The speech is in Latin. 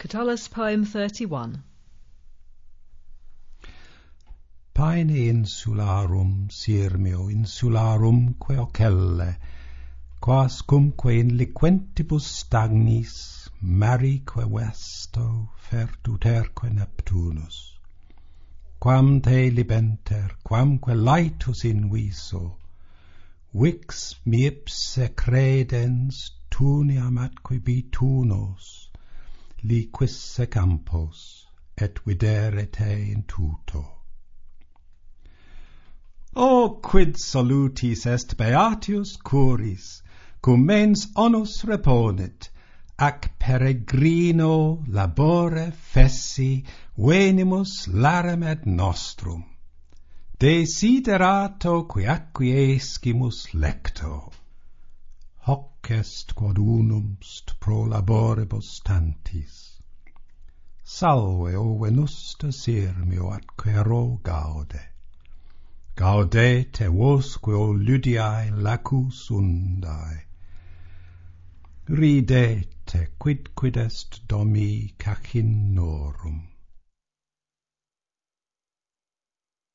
Catullus Poem 31. Paene insularum, Sirmio, insularum,que ocelle, quascumque in liquentibus stagnis, marique vesto fertuterque Neptunus. Quam te libenter, quamque laetus in viso, vix mi ipse credens tuniam atque bitunos, liquisse campos, et videre te in tuto. O quid solutis est beatius curis, cum mens onus reponit, ac peregrino labore fessi venimus larem et nostrum. Desiderato qui acquiescimus lecto. Hoc est quod unum st pro laboribus tantis. Salve, o venusta Sirmio, atquero gaude. Gaudete vosque, o Lydiae lacus undae. Ridete, quid est domi cacinorum.